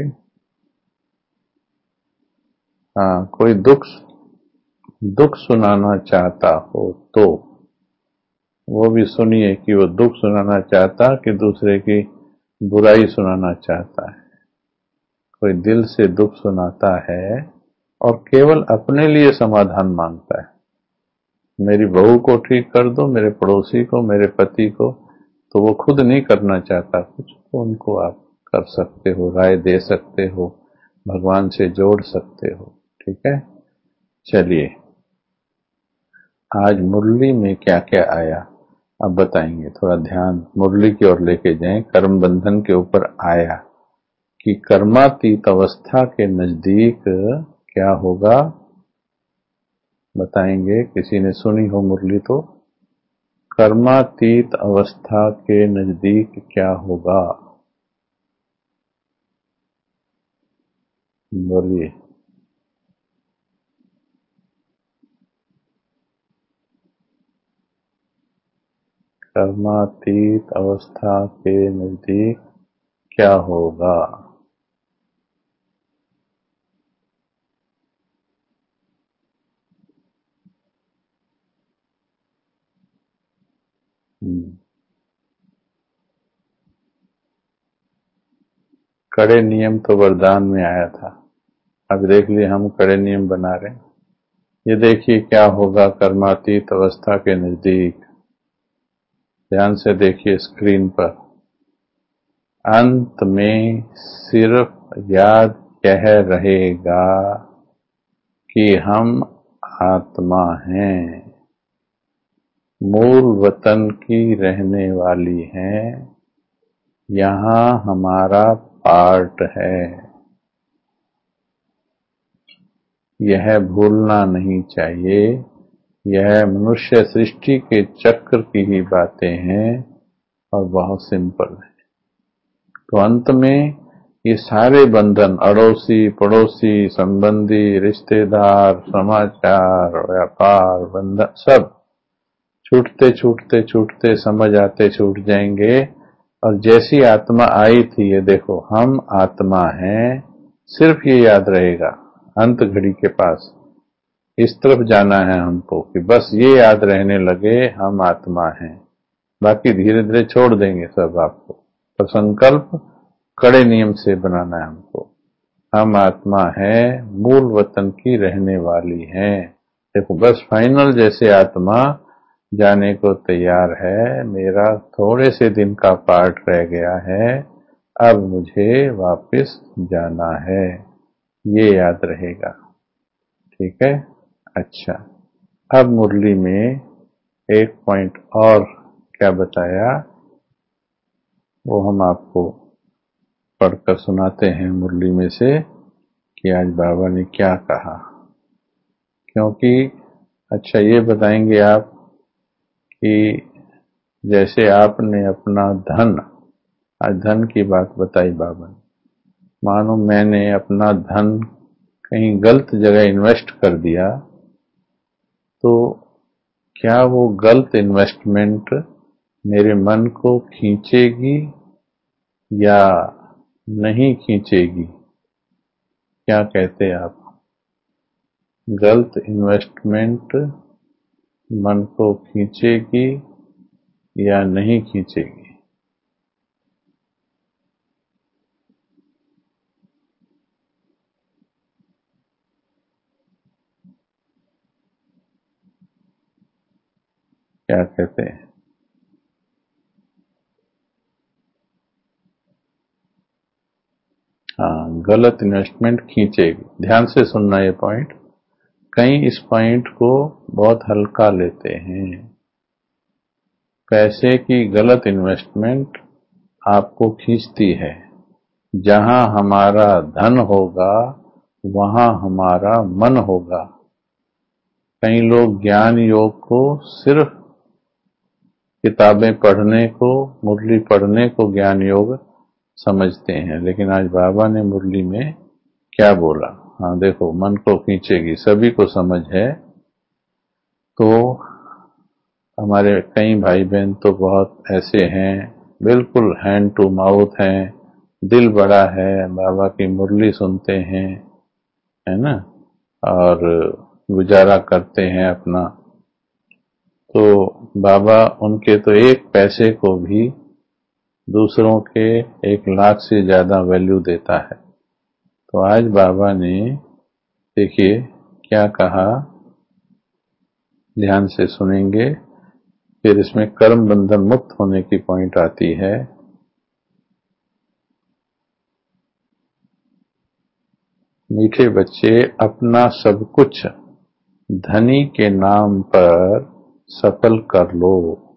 हाँ, कोई दुख सुनाना चाहता हो तो वो भी सुनिए कि वो दुख सुनाना चाहता कि दूसरे की बुराई सुनाना चाहता है। कोई दिल से दुख सुनाता है और केवल अपने लिए समाधान मांगता है, मेरी बहू को ठीक कर दो, मेरे पड़ोसी को, मेरे पति को, तो वो खुद नहीं करना चाहता कुछ, तो उनको आप कर सकते हो, राय दे सकते हो, भगवान से जोड़ सकते हो। ठीक है, चलिए आज मुरली में क्या क्या आया अब बताएंगे। थोड़ा ध्यान मुरली की ओर लेके जाएं। कर्म बंधन के ऊपर आया कि कर्मातीत अवस्था के नजदीक क्या होगा, बताएंगे। किसी ने सुनी हो मुरली तो, कर्मातीत अवस्था के नजदीक क्या होगा, बोलिए। कर्मातीत अवस्था के नजदीक क्या होगा। कड़े नियम तो वरदान में आया था, अब देख लिए हम कड़े नियम बना रहे हैं। ये देखिए क्या होगा कर्मातीत अवस्था के नजदीक, ध्यान से देखिए स्क्रीन पर। अंत में सिर्फ याद यह रहेगा कि हम आत्मा हैं, मूल वतन की रहने वाली हैं, यहाँ हमारा पार्ट है, यह भूलना नहीं चाहिए। यह मनुष्य सृष्टि के चक्र की ही बातें हैं और बहुत सिंपल है। तो अंत में ये सारे बंधन, अड़ोसी पड़ोसी संबंधी रिश्तेदार समाचार व्यापार बंधन, सब छूटते छूटते छूटते समझ आते छूट जाएंगे। और जैसी आत्मा आई थी, ये देखो हम आत्मा हैं, सिर्फ ये याद रहेगा अंत घड़ी के पास। इस तरफ जाना है हमको कि बस ये याद रहने लगे हम आत्मा हैं, बाकी धीरे धीरे छोड़ देंगे सब आपको। पर संकल्प कड़े नियम से बनाना है हमको। हम आत्मा हैं, मूल वतन की रहने वाली हैं। देखो बस फाइनल जैसे आत्मा जाने को तैयार है, मेरा थोड़े से दिन का पार्ट रह गया है, अब मुझे वापस जाना है, ये याद रहेगा। ठीक है, अच्छा। अब मुरली में एक पॉइंट और क्या बताया वो हम आपको पढ़कर सुनाते हैं मुरली में से कि आज बाबा ने क्या कहा। क्योंकि अच्छा ये बताएंगे आप कि जैसे आपने अपना धन आज धन की बात बताई बाबा ने। मानो मैंने अपना धन कहीं गलत जगह इन्वेस्ट कर दिया, तो क्या वो गलत इन्वेस्टमेंट मेरे मन को खींचेगी या नहीं खींचेगी? क्या कहते हैं आप? गलत इन्वेस्टमेंट मन को खींचेगी या नहीं खींचेगी? क्या कहते हैं? हाँ, गलत इन्वेस्टमेंट खींचेगी। ध्यान से सुनना ये पॉइंट। कई इस पॉइंट को बहुत हल्का लेते हैं। पैसे की गलत इन्वेस्टमेंट आपको खींचती है। जहां हमारा धन होगा वहां हमारा मन होगा। कई लोग ज्ञान योग को सिर्फ किताबें पढ़ने को, मुरली पढ़ने को ज्ञान योग समझते हैं, लेकिन आज बाबा ने मुरली में क्या बोला? हाँ देखो, मन को खींचेगी, सभी को समझ है। तो हमारे कई भाई बहन तो बहुत ऐसे हैं, बिल्कुल हैंड टू माउथ हैं, दिल बड़ा है, बाबा की मुरली सुनते हैं, है ना, और गुजारा करते हैं अपना। तो बाबा उनके तो एक पैसे को भी दूसरों के 1,00,000 से ज्यादा वैल्यू देता है। तो आज बाबा ने देखिए क्या कहा, ध्यान से सुनेंगे। फिर इसमें कर्म बंधन मुक्त होने की पॉइंट आती है। मीठे बच्चे, अपना सब कुछ धनी के नाम पर सफल कर लो।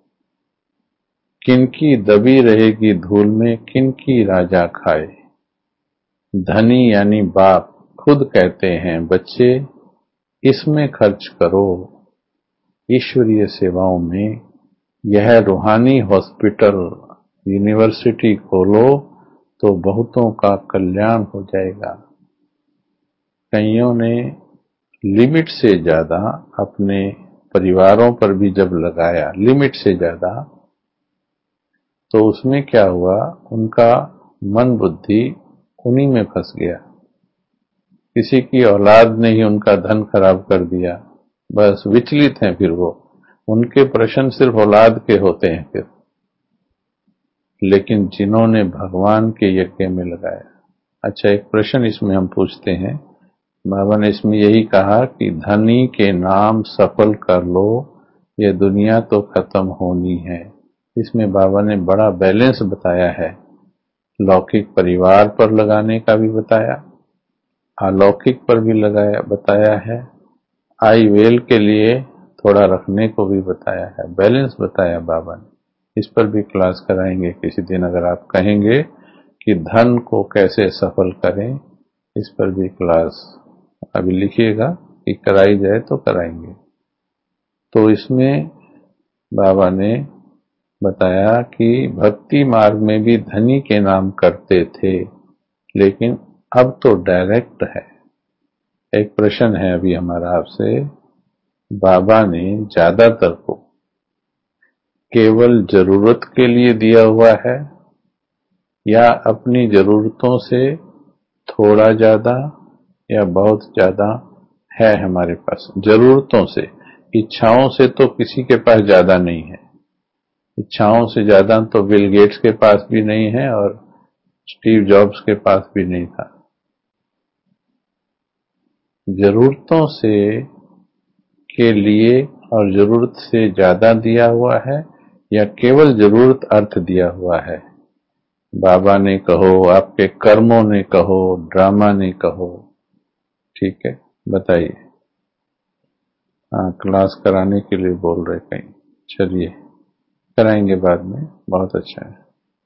किनकी दबी रहेगी धूल में, किनकी राजा खाए। धनी यानी बाप खुद कहते हैं, बच्चे इसमें खर्च करो, ईश्वरीय सेवाओं में। यह रूहानी हॉस्पिटल, यूनिवर्सिटी खोलो तो बहुतों का कल्याण हो जाएगा। कईयों ने लिमिट से ज्यादा अपने परिवारों पर भी जब लगाया, लिमिट से ज्यादा, तो उसमें क्या हुआ, उनका मन बुद्धि उन्हीं में फंस गया। किसी की औलाद ने ही उनका धन खराब कर दिया, बस विचलित हैं फिर वो। उनके प्रश्न सिर्फ औलाद के होते हैं फिर। लेकिन जिन्होंने भगवान के यज्ञ में लगाया। अच्छा, एक प्रश्न इसमें हम पूछते हैं। बाबा ने इसमें यही कहा कि धनी के नाम सफल कर लो, ये दुनिया तो खत्म होनी है। इसमें बाबा ने बड़ा बैलेंस बताया है। लौकिक परिवार पर लगाने का भी बताया, अलौकिक पर भी लगाया बताया है, आई वेल के लिए थोड़ा रखने को भी बताया है। बैलेंस बताया बाबा ने। इस पर भी क्लास कराएंगे किसी दिन, अगर आप कहेंगे कि धन को कैसे सफल करें, इस पर भी क्लास अभी लिखिएगा कि कराई जाए तो कराएंगे। तो इसमें बाबा ने बताया कि भक्ति मार्ग में भी धनी के नाम करते थे, लेकिन अब तो डायरेक्ट है। एक प्रश्न है अभी हमारा आपसे। बाबा ने ज्यादातर को केवल जरूरत के लिए दिया हुआ है या अपनी जरूरतों से थोड़ा ज्यादा या बहुत ज्यादा है हमारे पास? जरूरतों से, इच्छाओं से तो किसी के पास ज्यादा नहीं है। इच्छाओं से ज्यादा तो बिल गेट्स के पास भी नहीं है और स्टीव जॉब्स के पास भी नहीं था। जरूरतों से के लिए और जरूरत से ज्यादा दिया हुआ है या केवल जरूरत अर्थ दिया हुआ है? बाबा ने कहो, आपके कर्मों ने कहो, ड्रामा ने कहो, ठीक है, बताइए। हाँ, क्लास कराने के लिए बोल रहे कहीं। चलिए, कराएंगे बाद में, बहुत अच्छा है।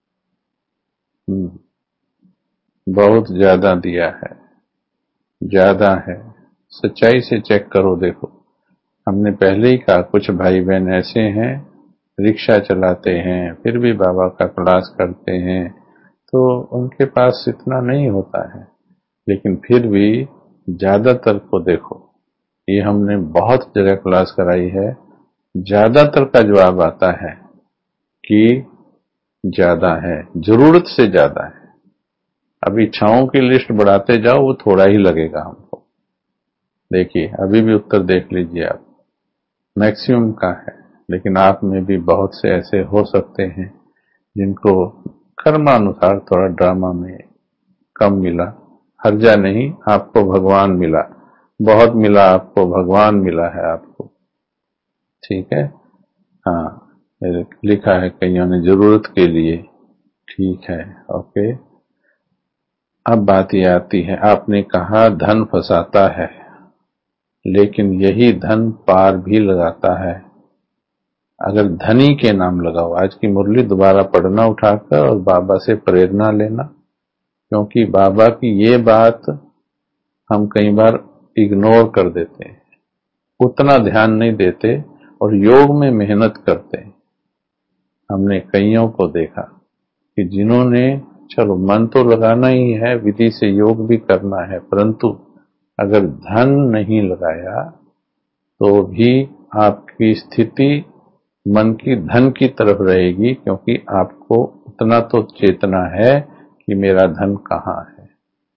बहुत ज्यादा दिया है, ज्यादा है। सच्चाई से चेक करो, देखो। हमने पहले ही कहा, कुछ भाई बहन ऐसे हैं, रिक्शा चलाते हैं, फिर भी बाबा का क्लास करते हैं, तो उनके पास इतना नहीं होता है, लेकिन फिर भी ज्यादातर को देखो, ये हमने बहुत जगह क्लास कराई है, ज्यादातर का जवाब आता है कि ज्यादा है, जरूरत से ज्यादा है। अब इच्छाओं की लिस्ट बढ़ाते जाओ, वो थोड़ा ही लगेगा हमको। देखिए अभी भी उत्तर देख लीजिए आप, मैक्सिमम का है, लेकिन आप में भी बहुत से ऐसे हो सकते हैं जिनको कर्मानुसार थोड़ा ड्रामा में कम मिला। हर्जा नहीं, आपको भगवान मिला, बहुत मिला आपको, भगवान मिला है आपको, ठीक है। हाँ, लिखा है कईयों ने जरूरत के लिए, ठीक है, ओके। अब बात ये आती है, आपने कहा धन फंसाता है, लेकिन यही धन पार भी लगाता है। अगर धनी के नाम लगाओ, आज की मुरली दोबारा पढ़ना उठाकर और बाबा से प्रेरणा लेना, क्योंकि बाबा की ये बात हम कई बार इग्नोर कर देते हैं, उतना ध्यान नहीं देते और योग में मेहनत करते हैं। हमने कईयों को देखा कि जिन्होंने, चलो मन तो लगाना ही है, विधि से योग भी करना है, परंतु अगर धन नहीं लगाया तो भी आपकी स्थिति मन की धन की तरफ रहेगी, क्योंकि आपको उतना तो चेतना है कि मेरा धन कहाँ है।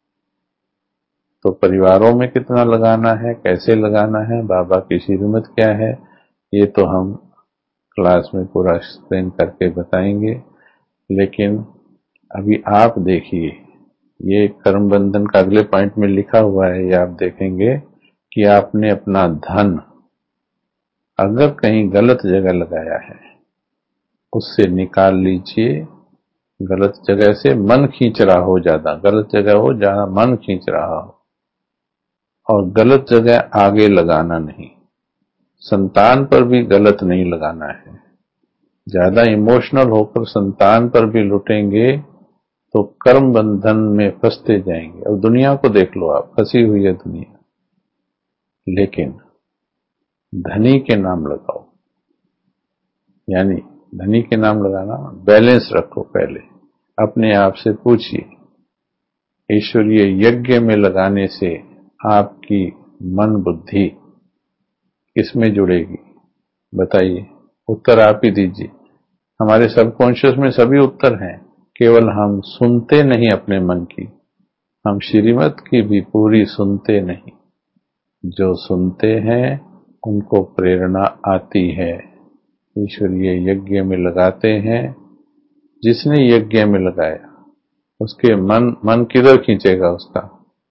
तो परिवारों में कितना लगाना है, कैसे लगाना है, बाबा की श्रीमत क्या है, ये तो हम क्लास में पूरा एक्सप्लेन करके बताएंगे। लेकिन अभी आप देखिए, ये कर्म बंधन का अगले पॉइंट में लिखा हुआ है, ये आप देखेंगे कि आपने अपना धन अगर कहीं गलत जगह लगाया है, उससे निकाल लीजिए। गलत जगह से मन खींच रहा हो, ज्यादा गलत जगह हो जहां मन खींच रहा हो, और गलत जगह आगे लगाना नहीं। संतान पर भी गलत नहीं लगाना है। ज्यादा इमोशनल होकर संतान पर भी लुटेंगे तो कर्म बंधन में फंसते जाएंगे। और दुनिया को देख लो आप, फंसी हुई है दुनिया। लेकिन धनी के नाम लगाओ, यानी धनी के नाम लगाना, बैलेंस रखो। पहले अपने आप से पूछिए, ईश्वरीय यज्ञ में लगाने से आपकी मन बुद्धि किसमें जुड़ेगी, बताइए। उत्तर आप ही दीजिए। हमारे सबकॉन्शियस में सभी उत्तर हैं, केवल हम सुनते नहीं अपने मन की, हम श्रीमत की भी पूरी सुनते नहीं। जो सुनते हैं उनको प्रेरणा आती है, ईश्वरीय यज्ञ में लगाते हैं। जिसने यज्ञ में लगाया उसके मन किधर खींचेगा उसका,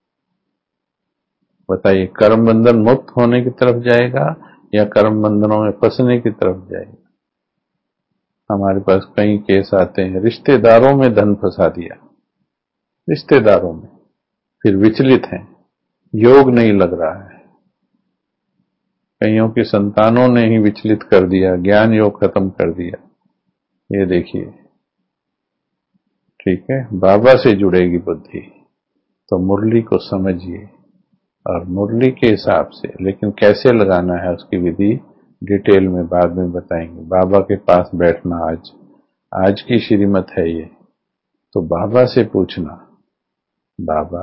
बताइए। कर्म बंधन मुक्त होने की तरफ जाएगा या कर्म बंधनों में फंसने की तरफ जाएगा। हमारे पास कई केस आते हैं, रिश्तेदारों में धन फंसा दिया, रिश्तेदारों में, फिर विचलित हैं, योग नहीं लग रहा है। कईयों की संतानों ने ही विचलित कर दिया, ज्ञान योग खत्म कर दिया। ये देखिए, ठीक है। बाबा से जुड़ेगी बुद्धि तो मुरली को समझिए और मुरली के हिसाब से, लेकिन कैसे लगाना है उसकी विधि डिटेल में बाद में बताएंगे। बाबा के पास बैठना, आज की श्रीमत है ये, तो बाबा से पूछना। बाबा,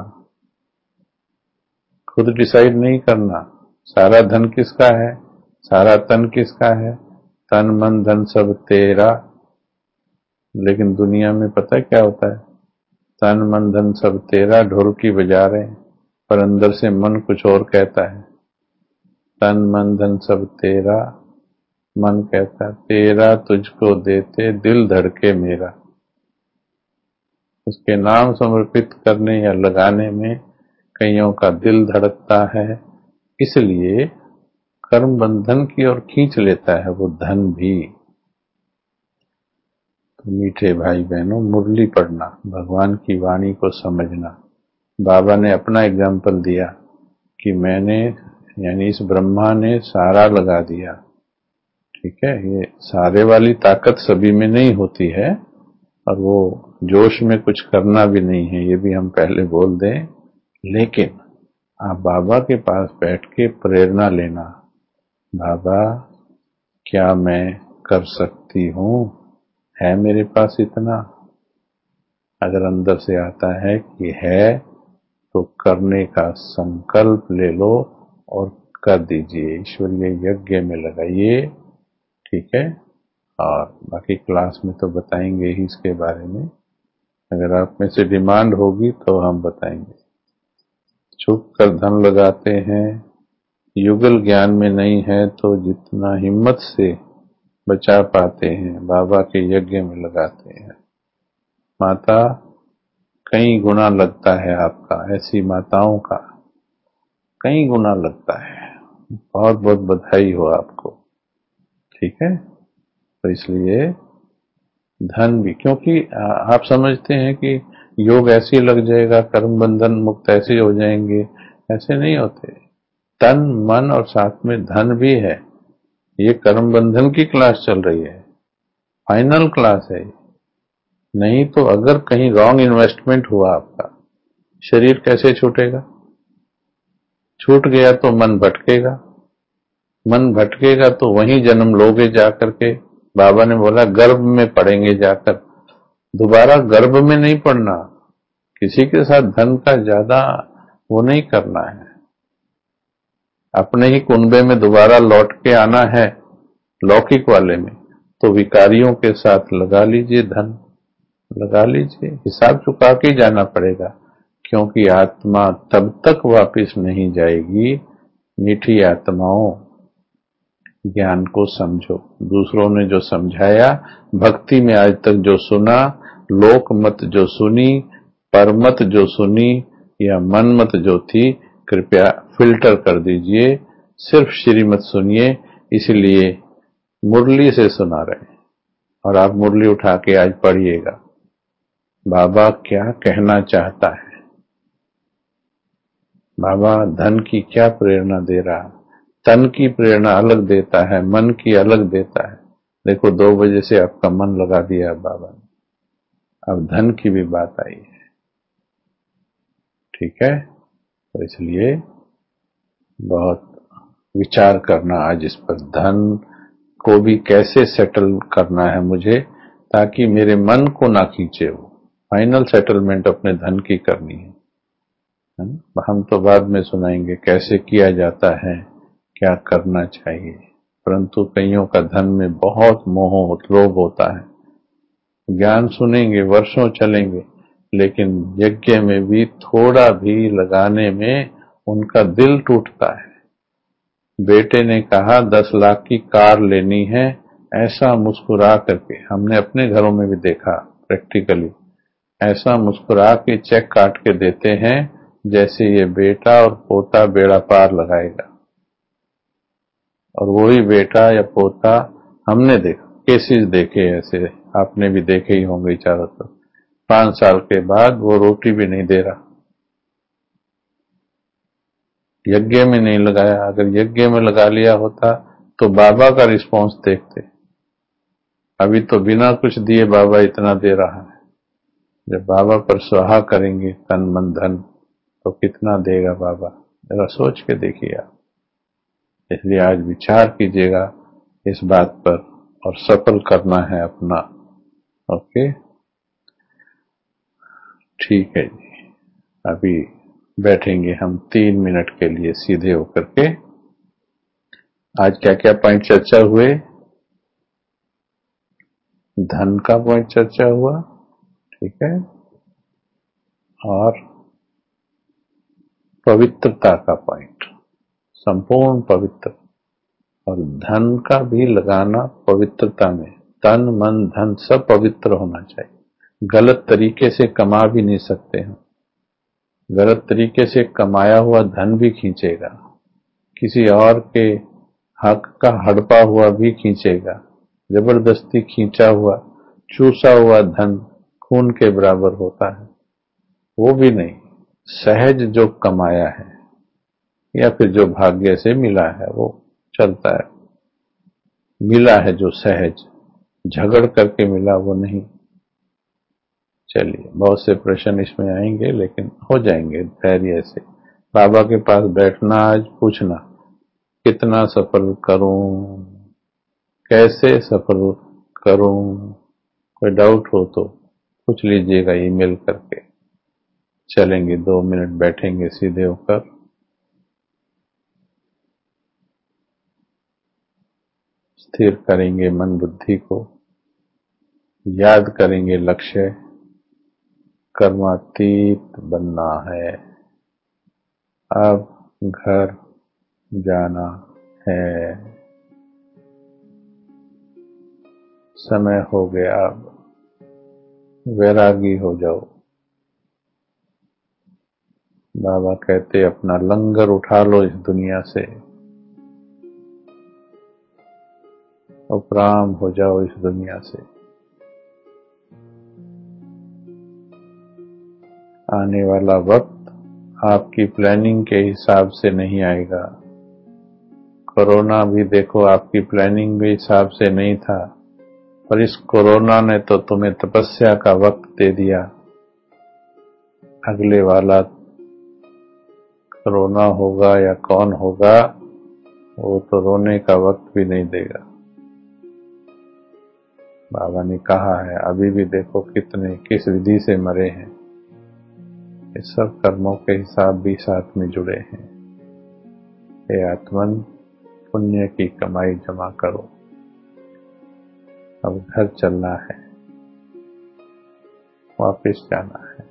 खुद डिसाइड नहीं करना सारा धन किसका है, सारा तन किसका है, तन मन धन सब तेरा। लेकिन दुनिया में पता है क्या होता है, तन मन धन सब तेरा ढोलकी बजा रहे हैं, पर अंदर से मन कुछ और कहता है। तन मन धन सब तेरा, मन कहता तेरा तुझको देते दिल धड़के मेरा। उसके नाम समर्पित करने या लगाने में कईयों का दिल धड़कता है, इसलिए कर्म बंधन की ओर खींच लेता है वो धन भी। तो मीठे भाई बहनों, मुरली पढ़ना, भगवान की वाणी को समझना। बाबा ने अपना एग्जाम्पल दिया कि मैंने, यानी इस ब्रह्मा ने सारा लगा दिया, ठीक है। ये सारे वाली ताकत सभी में नहीं होती है, और वो जोश में कुछ करना भी नहीं है, ये भी हम पहले बोल दें। लेकिन आप बाबा के पास बैठ के प्रेरणा लेना, बाबा क्या मैं कर सकती हूँ, है मेरे पास इतना। अगर अंदर से आता है कि है तो करने का संकल्प ले लो और कर दीजिए, ईश्वरीय यज्ञ में लगाइए। ठीक है, और बाकी क्लास में तो बताएंगे ही इसके बारे में। अगर आप में से डिमांड होगी तो हम बताएंगे। छुप कर धन लगाते हैं, युगल ज्ञान में नहीं है तो जितना हिम्मत से बचा पाते हैं बाबा के यज्ञ में लगाते हैं। माता, कई गुना लगता है आपका, ऐसी माताओं का कई गुना लगता है। बहुत बहुत बधाई हो आपको। ठीक है, तो इसलिए धन भी, क्योंकि आप समझते हैं कि योग ऐसे ही लग जाएगा, कर्म बंधन मुक्त ऐसे हो जाएंगे, ऐसे नहीं होते। तन मन और साथ में धन भी है। ये कर्म बंधन की क्लास चल रही है, फाइनल क्लास है। नहीं तो अगर कहीं रॉन्ग इन्वेस्टमेंट हुआ आपका, शरीर कैसे छूटेगा? छूट गया तो मन भटकेगा, मन भटकेगा तो वहीं जन्म लोगे जाकर के। बाबा ने बोला गर्भ में पड़ेंगे जाकर, दोबारा गर्भ में नहीं पड़ना। किसी के साथ धन का ज्यादा वो नहीं करना है, अपने ही कुनबे में दोबारा लौट के आना है, लौकिक वाले में। तो विकारियों के साथ लगा लीजिए धन, लगा लीजिए, हिसाब चुका के जाना पड़ेगा, क्योंकि आत्मा तब तक वापस नहीं जाएगी। मीठी आत्माओं, ज्ञान को समझो। दूसरों ने जो समझाया, भक्ति में आज तक जो सुना, लोक मत जो सुनी, परमत जो सुनी, या मनमत जो थी, कृपया फिल्टर कर दीजिए, सिर्फ श्रीमत सुनिए। इसलिए मुरली से सुना रहे, और आप मुरली उठा के आज पढ़िएगा बाबा क्या कहना चाहता है, बाबा धन की क्या प्रेरणा दे रहा। तन की प्रेरणा अलग देता है, मन की अलग देता है। देखो 2 बजे से आपका मन लगा दिया बाबा ने, अब धन की भी बात आई है। ठीक है, तो इसलिए बहुत विचार करना आज इस पर, धन को भी कैसे सेटल करना है मुझे, ताकि मेरे मन को ना खींचे। वो फाइनल सेटलमेंट अपने धन की करनी है ना? हम तो बाद में सुनाएंगे कैसे किया जाता है, क्या करना चाहिए। परंतु कईयों का धन में बहुत मोह लोभ होता है। ज्ञान सुनेंगे, वर्षों चलेंगे, लेकिन यज्ञ में भी थोड़ा भी लगाने में उनका दिल टूटता है। बेटे ने कहा 10 लाख की कार लेनी है, ऐसा मुस्कुरा करके, हमने अपने घरों में भी देखा प्रैक्टिकली, ऐसा मुस्कुरा के चेक काट के देते हैं जैसे ये बेटा और पोता बेड़ा पार लगाएगा। और वही बेटा या पोता, हमने देखा, केसेस देखे ऐसे, आपने भी देखे ही होंगे चारों तरफ, 5 साल के बाद वो रोटी भी नहीं दे रहा। यज्ञ में नहीं लगाया, अगर यज्ञ में लगा लिया होता तो बाबा का रिस्पॉन्स देखते। अभी तो बिना कुछ दिए बाबा इतना दे रहा है, जब बाबा पर स्वाहा करेंगे तन मन धन तो कितना देगा बाबा, जरा सोच के देखिए आप। इसलिए आज विचार कीजिएगा इस बात पर, और सफल करना है अपना। ओके, ठीक है जी। अभी बैठेंगे हम 3 मिनट के लिए सीधे होकर के। आज क्या क्या पॉइंट चर्चा हुए? धन का पॉइंट चर्चा हुआ, ठीक है, और पवित्रता का पॉइंट, संपूर्ण पवित्र, और धन का भी लगाना पवित्रता में। तन मन धन सब पवित्र होना चाहिए। गलत तरीके से कमा भी नहीं सकते हैं, गलत तरीके से कमाया हुआ धन भी खींचेगा, किसी और के हक का हड़पा हुआ भी खींचेगा। जबरदस्ती खींचा हुआ, चूसा हुआ धन खून के बराबर होता है, वो भी नहीं। सहज जो कमाया है या फिर जो भाग्य से मिला है वो चलता है, मिला है जो सहज, झगड़ करके मिला वो नहीं। चलिए, बहुत से प्रश्न इसमें आएंगे लेकिन हो जाएंगे धैर्य से। बाबा के पास बैठना, आज पूछना कितना सफल करूं, कैसे सफल करूं, कोई डाउट हो तो पूछ लीजिएगा ईमेल करके। चलेंगे 2 मिनट, बैठेंगे सीधे होकर, स्थिर करेंगे मन बुद्धि को, याद करेंगे लक्ष्य कर्मातीत बनना है। अब घर जाना है, समय हो गया, अब वैरागी हो जाओ। बाबा कहते अपना लंगर उठा लो इस दुनिया से, उपराम हो जाओ इस दुनिया से। आने वाला वक्त आपकी प्लानिंग के हिसाब से नहीं आएगा। कोरोना भी देखो आपकी प्लानिंग के हिसाब से नहीं था, पर इस कोरोना ने तो तुम्हें तपस्या का वक्त दे दिया। अगले वाला कोरोना होगा या कौन होगा, वो तो रोने का वक्त भी नहीं देगा। बाबा ने कहा है, अभी भी देखो कितने किस विधि से मरे हैं। इस सब कर्मों के हिसाब भी साथ में जुड़े हैं। हे आत्मन, पुण्य की कमाई जमा करो, अब घर चलना है, वापस जाना है।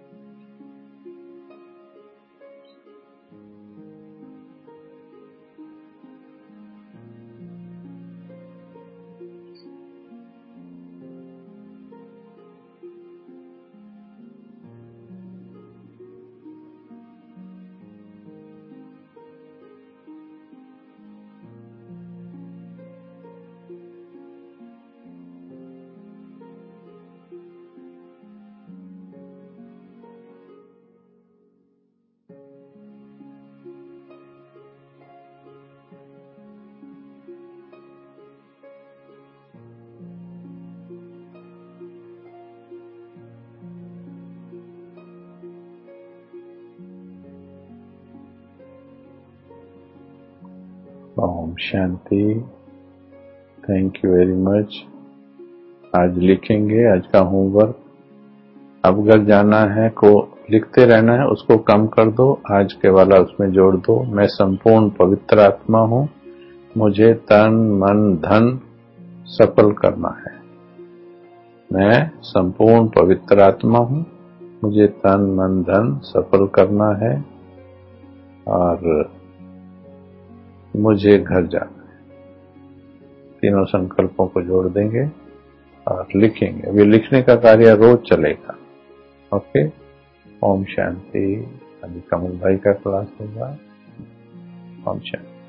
ओम शांति। Thank you very much. आज लिखेंगे, आज का होमवर्क, अब घर जाना है को लिखते रहना है, उसको कम कर दो, आज के वाला उसमें जोड़ दो। मैं संपूर्ण पवित्र आत्मा हूँ, मुझे तन मन धन सफल करना है। मैं संपूर्ण पवित्र आत्मा हूँ, मुझे तन मन धन सफल करना है और मुझे घर जाना है। तीनों संकल्पों को जोड़ देंगे और लिखेंगे। अभी लिखने का कार्य रोज चलेगा। ओके। ओम शांति। अभी कमल भाई का क्लास होगा। ओम शांति।